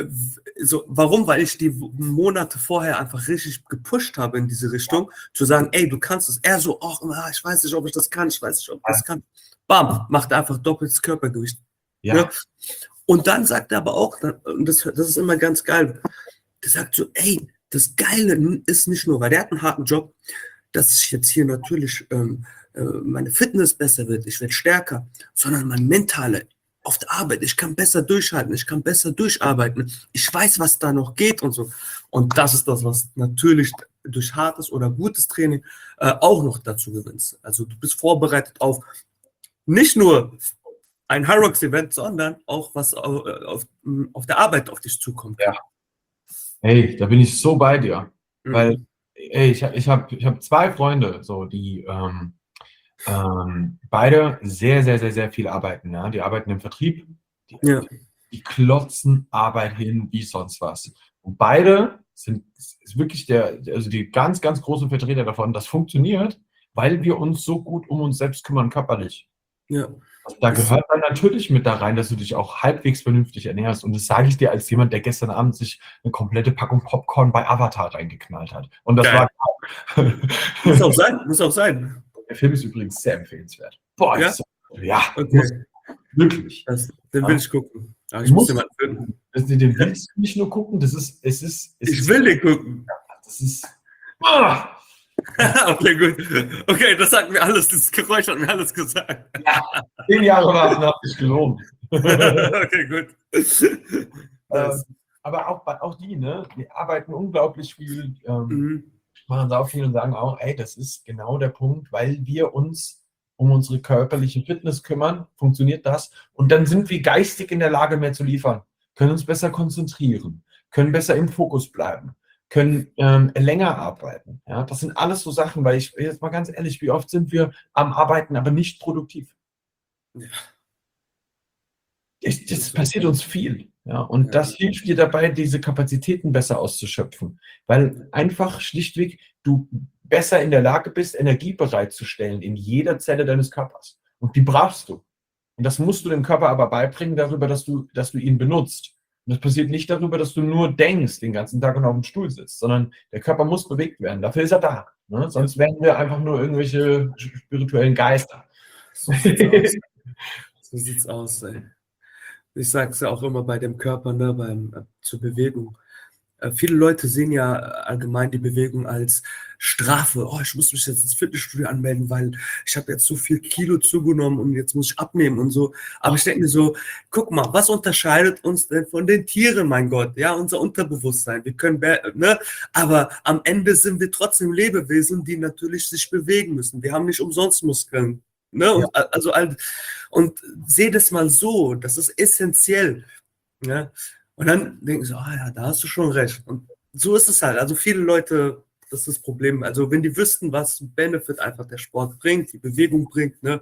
so, warum? Weil ich die Monate vorher einfach richtig gepusht habe in diese Richtung, zu sagen, ey, du kannst es. Er so, ach, ich weiß nicht, ob ich das kann, ich weiß nicht, ob ich das kann. Bam, macht einfach doppeltes Körpergewicht. Ja. Ne? Und dann sagt er aber auch, und das, das ist immer ganz geil, der sagt so, ey, das Geile ist nicht nur, weil der hat einen harten Job, dass ich jetzt hier natürlich ähm, äh, meine Fitness besser wird, ich werde stärker, sondern mein mentale auf der Arbeit, ich kann besser durchhalten, ich kann besser durcharbeiten, ich weiß, was da noch geht und so. Und das ist das, was natürlich durch hartes oder gutes Training äh, auch noch dazu gewinnst. Also du bist vorbereitet auf nicht nur ein High Rocks Event, sondern auch was auf, auf, auf der Arbeit auf dich zukommt. Ja. Hey, da bin ich so bei dir. Mhm. Weil, ey, ich, ich habe ich hab zwei Freunde, so, die ähm, ähm, beide sehr, sehr, sehr, sehr viel arbeiten. Ja? Die arbeiten im Vertrieb, die, Ja. die klotzen Arbeit hin wie sonst was. Und beide sind ist wirklich der, also die ganz, ganz großen Vertreter davon, das funktioniert, weil wir uns so gut um uns selbst kümmern, körperlich. Ja. Da gehört dann natürlich mit da rein, dass du dich auch halbwegs vernünftig ernährst. Und das sage ich dir als jemand, der gestern Abend sich eine komplette Packung Popcorn bei Avatar reingeknallt hat. Und das Geil. war Muss auch sein, muss auch sein. Der Film ist übrigens sehr empfehlenswert. Boah, Ja? ist so, ja, Okay. muss, wirklich. Das, den will ich gucken. Aber ich Du muss musst- den mal finden. Das, den willst du nicht nur gucken, das ist, es ist, es Ich ist, will den gucken. das ist, ah, Okay, gut. Okay, das sagt mir alles, das Geräusch hat mir alles gesagt. zehn Jahre warten hat sich gelohnt. Okay, gut. Ähm, Das, aber auch, auch die, ne, die arbeiten unglaublich viel, ähm, mhm. machen sau viel und sagen auch, ey, das ist genau der Punkt, weil wir uns um unsere körperliche Fitness kümmern, funktioniert das. Und dann sind wir geistig in der Lage, mehr zu liefern, können uns besser konzentrieren, können besser im Fokus bleiben, können ähm, länger arbeiten. Ja, das sind alles so Sachen, weil ich, jetzt mal ganz ehrlich, wie oft sind wir am Arbeiten, aber nicht produktiv? Ja. Das, das passiert uns viel. Ja, und Ja. das hilft dir dabei, diese Kapazitäten besser auszuschöpfen. Weil einfach schlichtweg du besser in der Lage bist, Energie bereitzustellen in jeder Zelle deines Körpers. Und die brauchst du. Und das musst du dem Körper aber beibringen darüber, dass du, dass du ihn benutzt. Und das passiert nicht darüber, dass du nur denkst den ganzen Tag und auf dem Stuhl sitzt, sondern der Körper muss bewegt werden. Dafür ist er da. Ne? Sonst wären wir einfach nur irgendwelche spirituellen Geister. So sieht's aus. So sieht's aus, ey. Ich sag's ja auch immer bei dem Körper, ne, beim, äh, zur Bewegung. Äh, viele Leute sehen ja allgemein die Bewegung als Strafe. Oh, ich muss mich jetzt ins Fitnessstudio anmelden, weil ich habe jetzt so viel Kilo zugenommen und jetzt muss ich abnehmen und so. Aber ich denke mir so, guck mal, was unterscheidet uns denn von den Tieren, mein Gott? Ja, unser Unterbewusstsein. Wir können, ne? Aber am Ende sind wir trotzdem Lebewesen, die natürlich sich bewegen müssen. Wir haben nicht umsonst Muskeln. Ne? Und, ja. also, und sehe das mal so, das ist essentiell. Ja? Und dann denken sie, ah ja, da hast du schon recht. Und so ist es halt. Also viele Leute, das ist das Problem. Also wenn die wüssten, was Benefit einfach der Sport bringt, die Bewegung bringt, ne,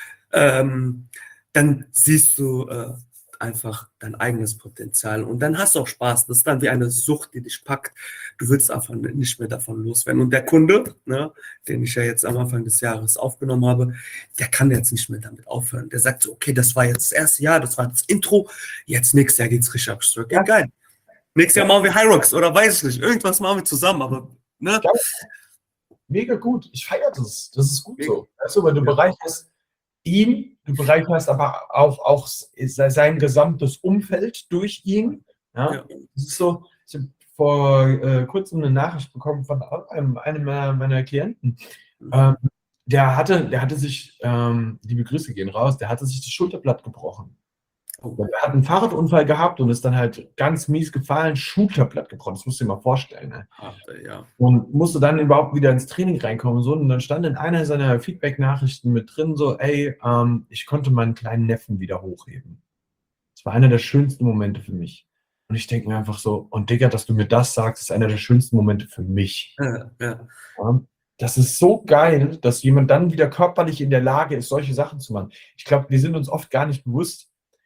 ähm, dann siehst du äh, einfach dein eigenes Potenzial. Und dann hast du auch Spaß. Das ist dann wie eine Sucht, die dich packt. Du willst einfach nicht mehr davon loswerden. Und der Kunde, ne, den ich ja jetzt am Anfang des Jahres aufgenommen habe, der kann jetzt nicht mehr damit aufhören. Der sagt so, okay, das war jetzt das erste Jahr, das war das Intro, jetzt nächstes Jahr geht's richtig ab. Ja, geil. Nächstes Jahr machen wir Hyrox oder weiß ich nicht. Irgendwas machen wir zusammen, aber ne? Ja, mega gut. Ich feiere das. Das ist gut mega. So. Weißt du, weil du ja. bereicherst ihn, du bereicherst aber auch, auch sein gesamtes Umfeld durch ihn. Ja? Ja. Das ist so, ich habe vor äh, kurzem eine Nachricht bekommen von einem, einem meiner, meiner Klienten. Mhm. Ähm, der hatte, der hatte sich, ähm, liebe Grüße gehen raus, der hatte sich das Schulterblatt gebrochen. Oh. Er hat einen Fahrradunfall gehabt und ist dann halt ganz mies gefallen, Schulterblatt gebrochen, das musst du dir mal vorstellen. Ne? Ach, ja. Und musste dann überhaupt wieder ins Training reinkommen und so. Und dann stand in einer seiner Feedback-Nachrichten mit drin so, ey, ähm, ich konnte meinen kleinen Neffen wieder hochheben. Das war einer der schönsten Momente für mich. Und ich denke mir einfach so, und Digga, dass du mir das sagst, ist einer der schönsten Momente für mich. Ja, ja. Ja, das ist so geil, dass jemand dann wieder körperlich in der Lage ist, solche Sachen zu machen. Ich glaube, wir sind uns oft gar nicht bewusst,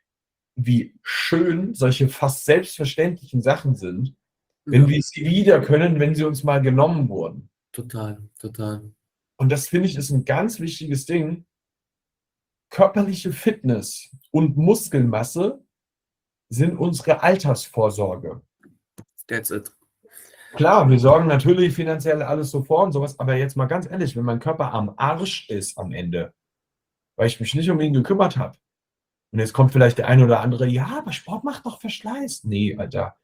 wie schön solche fast selbstverständlichen Sachen sind, wenn ja. wir sie wieder können, wenn sie uns mal genommen wurden. Total, total. Und das, finde ich, ist ein ganz wichtiges Ding. Körperliche Fitness und Muskelmasse sind unsere Altersvorsorge. That's it. Klar, wir sorgen natürlich finanziell alles so vor und sowas, aber jetzt mal ganz ehrlich, wenn mein Körper am Arsch ist am Ende, weil ich mich nicht um ihn gekümmert habe, und jetzt kommt vielleicht der eine oder andere, ja, aber Sport macht doch Verschleiß. Nee, Alter.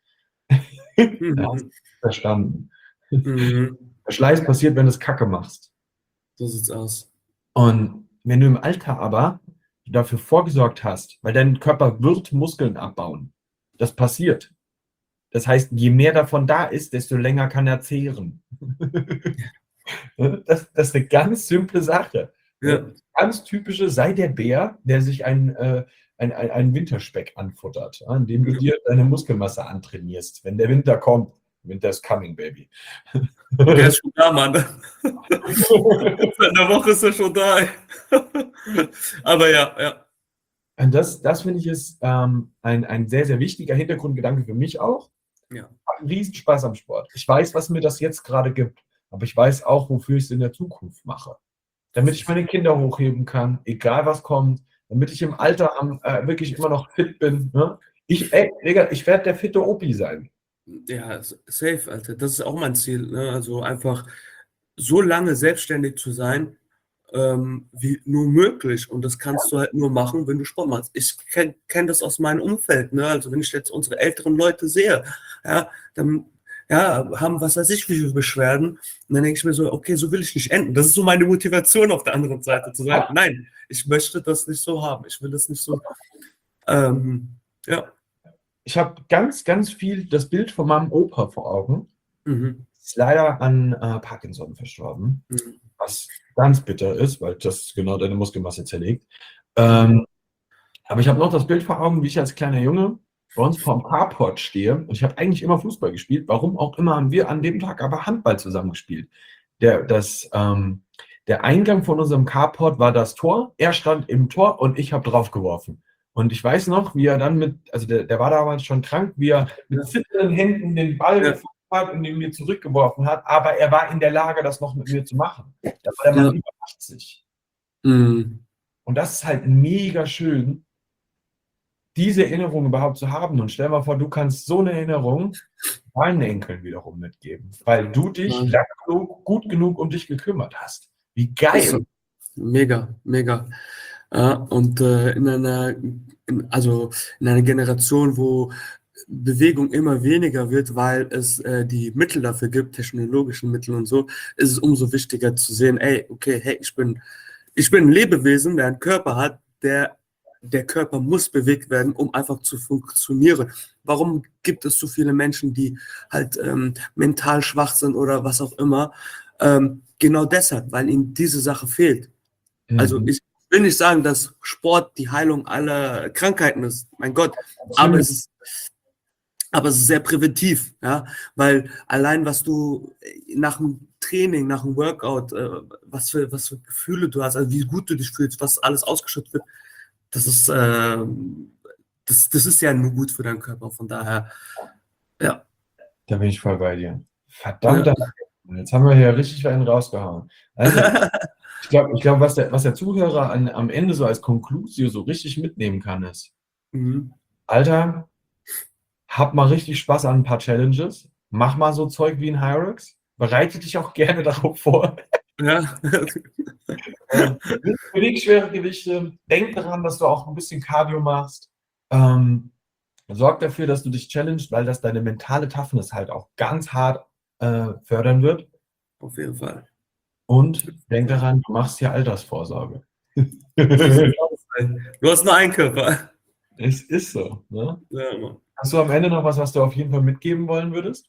Mhm. Ja, verstanden. Mhm. Verschleiß passiert, wenn du es Kacke machst. So sieht's aus. Und wenn du im Alter aber dafür vorgesorgt hast, weil dein Körper wird Muskeln abbauen, das passiert. Das heißt, je mehr davon da ist, desto länger kann er zehren. das, das ist eine ganz simple Sache. Ja. Ganz typische, sei der Bär, der sich ein, äh, ein, ein, ein Winterspeck anfuttert, ja, indem du dir deine Muskelmasse antrainierst. Wenn der Winter kommt, Winter is coming, baby. Der ist schon da, Mann. In der Woche ist er schon da. Aber ja, ja. Und das, das finde ich ist ähm, ein, ein sehr, sehr wichtiger Hintergrundgedanke für mich auch. Ja. Ich habe einen Riesenspaß am Sport. Ich weiß, was mir das jetzt gerade gibt, aber ich weiß auch, wofür ich es in der Zukunft mache. Damit ich meine Kinder hochheben kann, egal was kommt, damit ich im Alter am, äh, wirklich immer noch fit bin. Ne? Ich, ey, Digga, ich werde der fitte Opi sein. Ja, safe, Alter. Das ist auch mein Ziel. Ne? Also einfach so lange selbstständig zu sein, ähm, wie nur möglich. Und das kannst du halt nur machen, wenn du Sport machst. Ich kenne kenn das aus meinem Umfeld. Ne? Also wenn ich jetzt unsere älteren Leute sehe, ja, dann ja, haben was weiß ich wie viele Beschwerden. Und dann denke ich mir so, okay, so will ich nicht enden. Das ist so meine Motivation auf der anderen Seite, zu sagen, nein, ich möchte das nicht so haben. Ich will das nicht so, ähm, ja. Ich habe ganz, ganz viel das Bild von meinem Opa vor Augen. Mhm. Ist leider an äh, Parkinson verstorben, mhm. was ganz bitter ist, weil das genau deine Muskelmasse zerlegt. Ähm, aber ich habe noch das Bild vor Augen, wie ich als kleiner Junge bei uns vorm Carport stehe und ich habe eigentlich immer Fußball gespielt. Warum auch immer haben wir an dem Tag aber Handball zusammen gespielt. Der, das, ähm, der Eingang von unserem Carport war das Tor. Er stand im Tor und ich habe drauf geworfen. Und ich weiß noch, wie er dann mit, also der, der war damals schon krank, wie er mit zitternden Händen den Ball ja. gefangen hat und ihn mir zurückgeworfen hat. Aber er war in der Lage, das noch mit mir zu machen. Da war der Mann ja. über achtzig. Mhm. Und das ist halt mega schön, diese Erinnerung überhaupt zu haben. Und stell mal vor, du kannst so eine Erinnerung deinen Enkeln wiederum mitgeben, weil du dich ja. lang genug, gut genug um dich gekümmert hast. Wie geil. Mega, mega. Ja, und äh, in einer, in, also in einer Generation, wo Bewegung immer weniger wird, weil es äh, die Mittel dafür gibt, technologischen Mittel und so, ist es umso wichtiger zu sehen, ey, okay, hey, ich bin, ich bin ein Lebewesen, der einen Körper hat, der, der Körper muss bewegt werden, um einfach zu funktionieren. Warum gibt es so viele Menschen, die halt ähm, mental schwach sind oder was auch immer? Ähm, genau deshalb, weil ihnen diese Sache fehlt. Also Mhm. ich will nicht sagen, dass Sport die Heilung aller Krankheiten ist, mein Gott, aber es ist, aber es ist sehr präventiv, ja, weil allein was du nach dem Training, nach dem Workout, äh, was für, was für Gefühle du hast, also wie gut du dich fühlst, was alles ausgeschüttet wird, das ist, äh, das, das ist ja nur gut für deinen Körper, von daher, ja. Da bin ich voll bei dir. Ja. Verdammt, jetzt haben wir hier richtig einen rausgehauen. Also, ich glaube, ich glaub, was, der, was der Zuhörer an, am Ende so als Konklusio so richtig mitnehmen kann, ist, Mhm. Alter, hab mal richtig Spaß an ein paar Challenges, mach mal so Zeug wie ein Hyrox, bereite dich auch gerne darauf vor. Ja. Ähm, beweg schwere Gewichte, denk daran, dass du auch ein bisschen Cardio machst. Ähm, sorg dafür, dass du dich challengest, weil das deine mentale Toughness halt auch ganz hart äh, fördern wird. Auf jeden Fall. Und denk daran, du machst hier Altersvorsorge. Du hast nur einen Körper. Es ist so. Ne? Ja, Mann. Hast du am Ende noch was, was du auf jeden Fall mitgeben wollen würdest?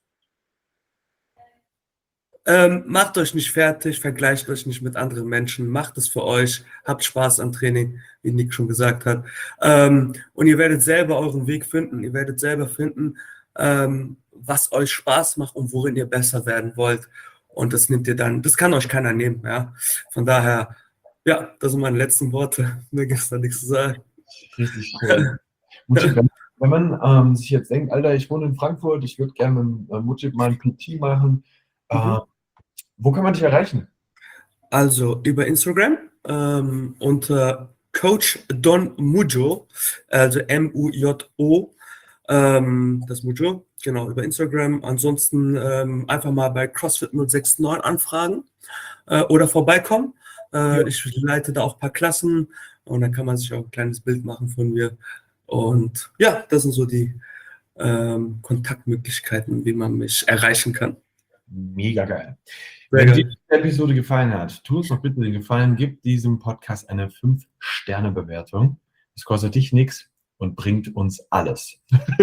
Ähm, macht euch nicht fertig, vergleicht euch nicht mit anderen Menschen, macht es für euch, habt Spaß am Training, wie Nick schon gesagt hat. Ähm, und ihr werdet selber euren Weg finden. Ihr werdet selber finden, ähm, was euch Spaß macht und worin ihr besser werden wollt. Und das nimmt ihr dann, das kann euch keiner nehmen. Ja? Von daher, ja, das sind meine letzten Worte. Mir gibt es da nichts zu sagen. Richtig cool. Mutschib, wenn, wenn man ähm, sich jetzt denkt, Alter, ich wohne in Frankfurt, ich würde gerne mit äh, Mutschib mal ein P T machen, äh, Mhm. wo kann man dich erreichen? Also über Instagram ähm, unter Coach Don Mujo, also M U J O, ähm, das Mujo, genau, über Instagram. Ansonsten ähm, einfach mal bei CrossFit null sechs neun anfragen äh, oder vorbeikommen. Äh, ich leite da auch ein paar Klassen und dann kann man sich auch ein kleines Bild machen von mir. Und ja, das sind so die ähm, Kontaktmöglichkeiten, wie man mich erreichen kann. Mega geil. Sehr Wenn dir geil. die Episode gefallen hat, tu uns doch bitte den Gefallen, gib diesem Podcast eine fünf Sterne Bewertung. Das kostet dich nichts und bringt uns alles.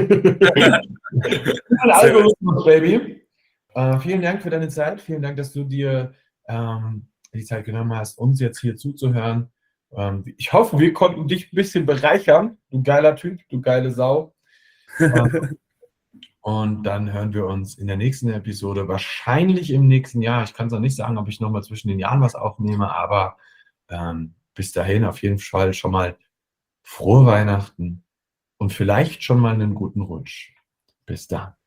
Algorithmus, Baby. Äh, vielen Dank für deine Zeit. Vielen Dank, dass du dir ähm, die Zeit genommen hast, uns jetzt hier zuzuhören. Ähm, ich hoffe, wir konnten dich ein bisschen bereichern. Du geiler Typ, du geile Sau. Ähm, und dann hören wir uns in der nächsten Episode, wahrscheinlich im nächsten Jahr. Ich kann es noch nicht sagen, ob ich nochmal zwischen den Jahren was aufnehme, aber ähm, bis dahin auf jeden Fall schon mal frohe Weihnachten und vielleicht schon mal einen guten Rutsch. Bis dann.